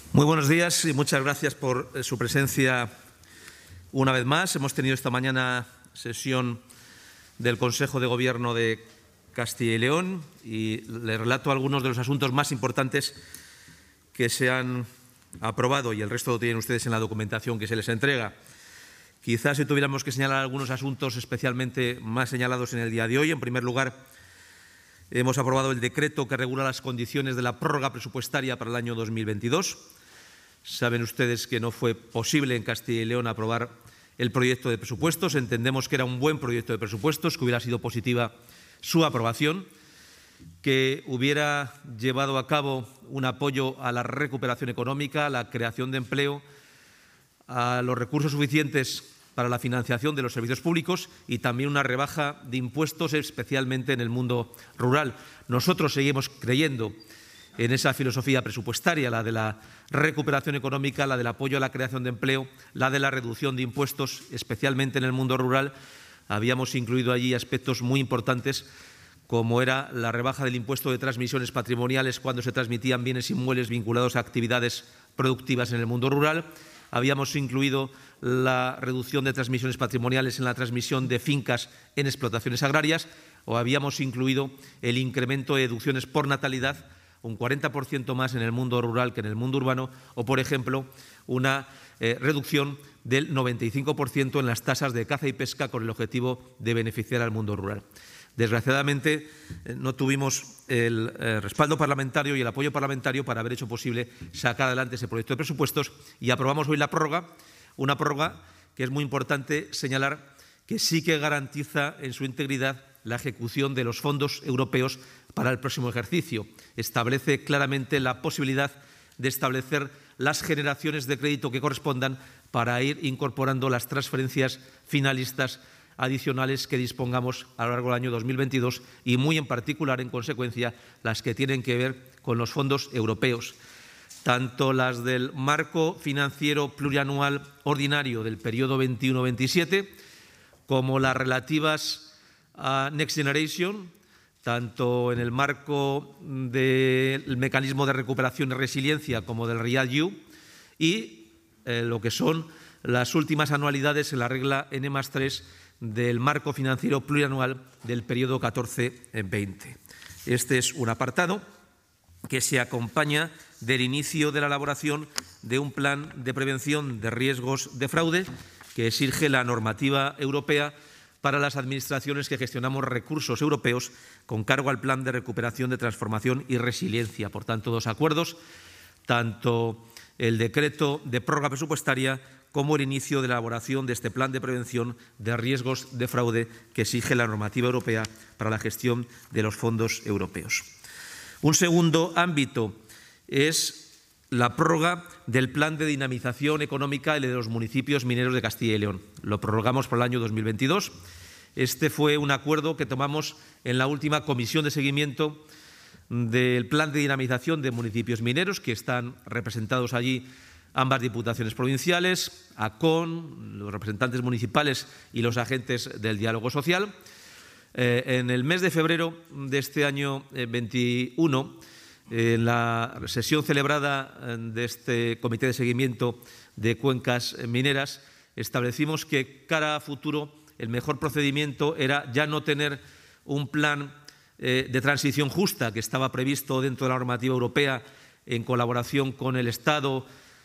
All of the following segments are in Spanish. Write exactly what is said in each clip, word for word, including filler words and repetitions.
Muy buenos días y muchas gracias por su presencia una vez más. Hemos tenido esta mañana sesión del Consejo de Gobierno de Castilla y León y le relato algunos de los asuntos más importantes que se han aprobado y el resto lo tienen ustedes en la documentación que se les entrega. Quizás si tuviéramos que señalar algunos asuntos especialmente más señalados en el día de hoy. En primer lugar, hemos aprobado el decreto que regula las condiciones de la prórroga presupuestaria para el año dos mil veintidós. Saben ustedes que no fue posible en Castilla y León aprobar el proyecto de presupuestos. Entendemos que era un buen proyecto de presupuestos, que hubiera sido positiva su aprobación, que hubiera llevado a cabo un apoyo a la recuperación económica, a la creación de empleo, a los recursos suficientes para la financiación de los servicios públicos y también una rebaja de impuestos, especialmente en el mundo rural. Nosotros seguimos creyendo en esa filosofía presupuestaria, la de la recuperación económica, la del apoyo a la creación de empleo, la de la reducción de impuestos, especialmente en el mundo rural. Habíamos incluido allí aspectos muy importantes, como era la rebaja del impuesto de transmisiones patrimoniales cuando se transmitían bienes inmuebles vinculados a actividades productivas en el mundo rural. Habíamos incluido la reducción de transmisiones patrimoniales en la transmisión de fincas en explotaciones agrarias, o habíamos incluido el incremento de deducciones por natalidad, un cuarenta por ciento más en el mundo rural que en el mundo urbano, o, por ejemplo, una eh, reducción del noventa y cinco por ciento en las tasas de caza y pesca con el objetivo de beneficiar al mundo rural. Desgraciadamente, eh, no tuvimos el eh, respaldo parlamentario y el apoyo parlamentario para haber hecho posible sacar adelante ese proyecto de presupuestos y aprobamos hoy la prórroga, una prórroga que es muy importante señalar que sí que garantiza en su integridad la ejecución de los fondos europeos para el próximo ejercicio. Establece claramente la posibilidad de establecer las generaciones de crédito que correspondan para ir incorporando las transferencias finalistas adicionales que dispongamos a lo largo del año dos mil veintidós y muy en particular, en consecuencia, las que tienen que ver con los fondos europeos, tanto las del marco financiero plurianual ordinario del periodo veintiuno veintisiete como las relativas a Next Generation, tanto en el marco del mecanismo de recuperación y resiliencia como del REACT-EU y eh, lo que son las últimas anualidades en la regla ene más tres del marco financiero plurianual del periodo catorce veinte. Este es un apartado que se acompaña del inicio de la elaboración de un plan de prevención de riesgos de fraude que exige la normativa europea para las administraciones que gestionamos recursos europeos con cargo al Plan de Recuperación, de Transformación y Resiliencia. Por tanto, dos acuerdos, tanto el decreto de prórroga presupuestaria como el inicio de la elaboración de este plan de prevención de riesgos de fraude que exige la normativa europea para la gestión de los fondos europeos. Un segundo ámbito es la prórroga del plan de dinamización económica de los municipios mineros de Castilla y León. Lo prorrogamos para el año dos mil veintidós. Este fue un acuerdo que tomamos en la última comisión de seguimiento del plan de dinamización de municipios mineros, que están representados allí ambas diputaciones provinciales, ACON, los representantes municipales y los agentes del diálogo social. Eh, en el mes de febrero de este año eh, veintiuno, en la sesión celebrada de este Comité de Seguimiento de Cuencas Mineras, establecimos que, cara a futuro, el mejor procedimiento era ya no tener un plan eh, de transición justa que estaba previsto dentro de la normativa europea en colaboración con el Estado,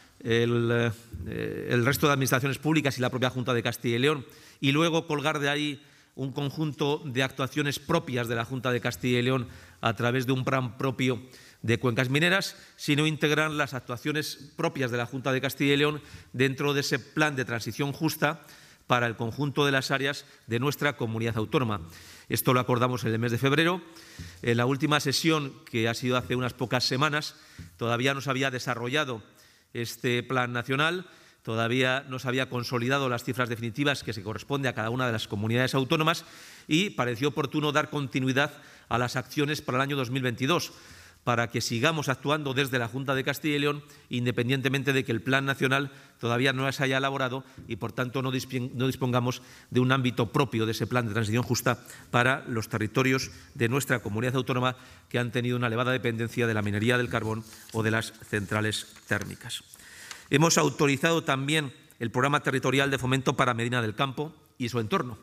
el, eh, el resto de administraciones públicas y la propia Junta de Castilla y León, y luego colgar de ahí un conjunto de actuaciones propias de la Junta de Castilla y León a través de un plan propio de cuencas mineras, sino integrar las actuaciones propias de la Junta de Castilla y León dentro de ese plan de transición justa para el conjunto de las áreas de nuestra comunidad autónoma. Esto lo acordamos en el mes de febrero. En la última sesión, que ha sido hace unas pocas semanas, todavía no se había desarrollado este plan nacional, todavía no se había consolidado las cifras definitivas que se corresponde a cada una de las comunidades autónomas y pareció oportuno dar continuidad a las acciones para el año dos mil veintidós. para que sigamos actuando desde la Junta de Castilla y León, independientemente de que el Plan Nacional todavía no se haya elaborado y, por tanto, no dispongamos de un ámbito propio de ese Plan de Transición Justa para los territorios de nuestra comunidad autónoma que han tenido una elevada dependencia de la minería del carbón o de las centrales térmicas. Hemos autorizado también el Programa Territorial de Fomento para Medina del Campo y su entorno.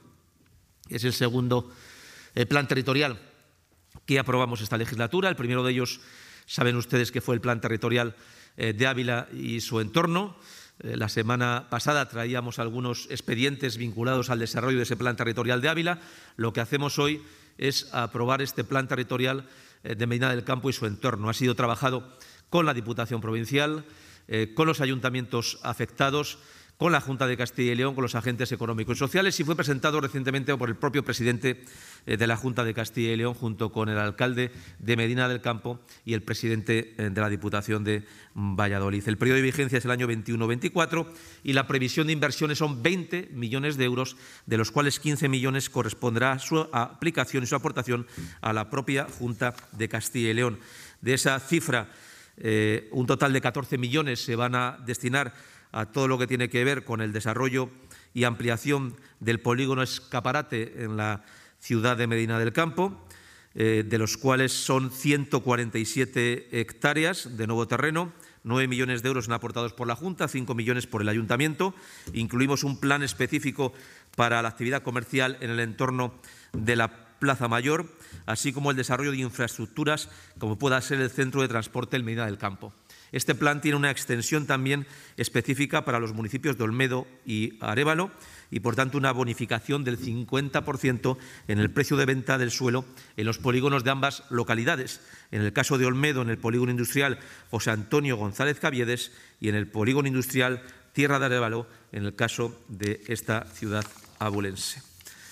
Es el segundo eh, plan territorial que aprobamos esta legislatura. El primero de ellos, saben ustedes que fue el Plan Territorial eh, de Ávila y su entorno. Eh, la semana pasada traíamos algunos expedientes vinculados al desarrollo de ese Plan Territorial de Ávila. Lo que hacemos hoy es aprobar este Plan Territorial eh, de Medina del Campo y su entorno. Ha sido trabajado con la Diputación Provincial, eh, con los ayuntamientos afectados, con la Junta de Castilla y León, con los agentes económicos y sociales, y fue presentado recientemente por el propio presidente de la Junta de Castilla y León, junto con el alcalde de Medina del Campo y el presidente de la Diputación de Valladolid. El periodo de vigencia es el año veintiuno veinticuatro y la previsión de inversiones son veinte millones de euros, de los cuales quince millones corresponderá a su aplicación y su aportación a la propia Junta de Castilla y León. De esa cifra, eh, un total de catorce millones se van a destinar a todo lo que tiene que ver con el desarrollo y ampliación del polígono Escaparate en la ciudad de Medina del Campo, eh, de los cuales son ciento cuarenta y siete hectáreas de nuevo terreno, nueve millones de euros son aportados por la Junta, cinco millones por el Ayuntamiento. Incluimos un plan específico para la actividad comercial en el entorno de la Plaza Mayor, así como el desarrollo de infraestructuras como pueda ser el centro de transporte en Medina del Campo. Este plan tiene una extensión también específica para los municipios de Olmedo y Arévalo y, por tanto, una bonificación del cincuenta por ciento en el precio de venta del suelo en los polígonos de ambas localidades. En el caso de Olmedo, en el polígono industrial José Antonio González Caviedes, y en el polígono industrial Tierra de Arévalo, en el caso de esta ciudad abulense.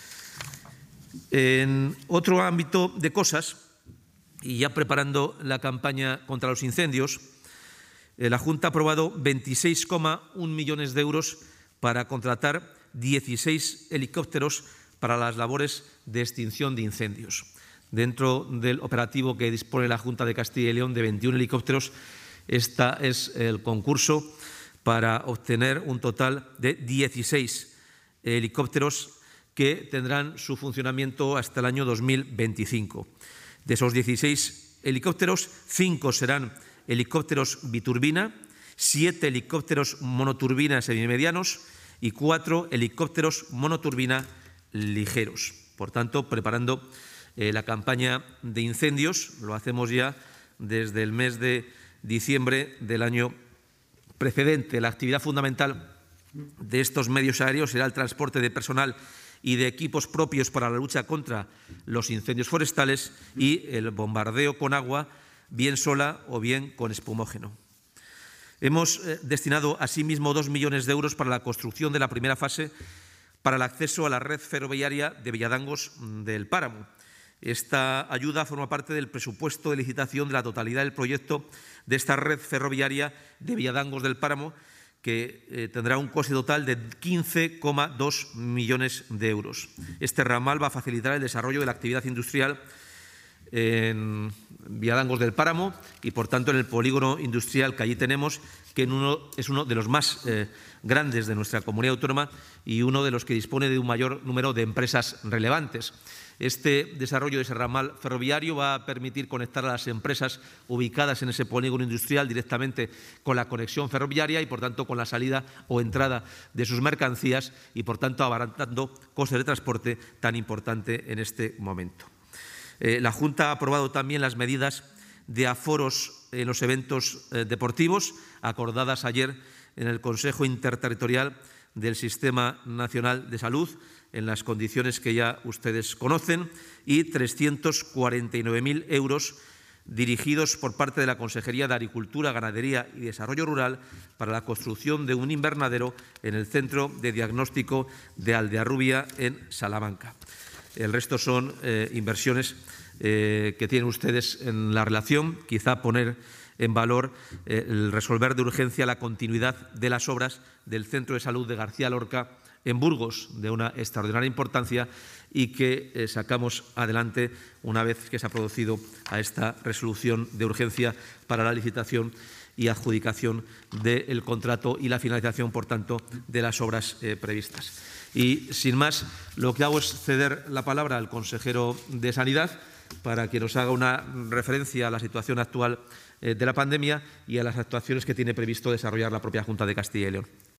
En otro ámbito de cosas, y ya preparando la campaña contra los incendios, la Junta ha aprobado veintiséis coma uno millones de euros para contratar dieciséis helicópteros para las labores de extinción de incendios. Dentro del operativo que dispone la Junta de Castilla y León de veintiún helicópteros, este es el concurso para obtener un total de dieciséis helicópteros que tendrán su funcionamiento hasta el año dos mil veinticinco. De esos dieciséis helicópteros, cinco serán helicópteros biturbina, siete helicópteros monoturbina semimedianos y cuatro helicópteros monoturbina ligeros. Por tanto, preparando eh, la campaña de incendios, lo hacemos ya desde el mes de diciembre del año precedente. La actividad fundamental de estos medios aéreos será el transporte de personal y de equipos propios para la lucha contra los incendios forestales y el bombardeo con agua, bien sola o bien con espumógeno. Hemos eh, destinado asimismo dos millones de euros para la construcción de la primera fase para el acceso a la red ferroviaria de Villadangos del Páramo. Esta ayuda forma parte del presupuesto de licitación de la totalidad del proyecto de esta red ferroviaria de Villadangos del Páramo, que eh, tendrá un coste total de quince coma dos millones de euros. Este ramal va a facilitar el desarrollo de la actividad industrial en Villadangos del Páramo y, por tanto, en el polígono industrial que allí tenemos, que en uno, es uno de los más eh, grandes de nuestra comunidad autónoma y uno de los que dispone de un mayor número de empresas relevantes. Este desarrollo de ese ramal ferroviario va a permitir conectar a las empresas ubicadas en ese polígono industrial directamente con la conexión ferroviaria y, por tanto, con la salida o entrada de sus mercancías y, por tanto, abaratando costes de transporte tan importante en este momento. Eh, la Junta ha aprobado también las medidas de aforos en los eventos eh, deportivos acordadas ayer en el Consejo Interterritorial del Sistema Nacional de Salud, en las condiciones que ya ustedes conocen, y trescientos cuarenta y nueve mil euros dirigidos por parte de la Consejería de Agricultura, Ganadería y Desarrollo Rural para la construcción de un invernadero en el Centro de Diagnóstico de Aldearrubia en Salamanca. El resto son eh, inversiones eh, que tienen ustedes en la relación. Quizá poner en valor eh, el resolver de urgencia la continuidad de las obras del Centro de Salud de García Lorca en Burgos de una extraordinaria importancia y que eh, sacamos adelante una vez que se ha producido a esta resolución de urgencia para la licitación y adjudicación del contrato y la finalización, por tanto, de las obras eh, previstas. Y, sin más, lo que hago es ceder la palabra al consejero de Sanidad para que nos haga una referencia a la situación actual eh, de la pandemia y a las actuaciones que tiene previsto desarrollar la propia Junta de Castilla y León.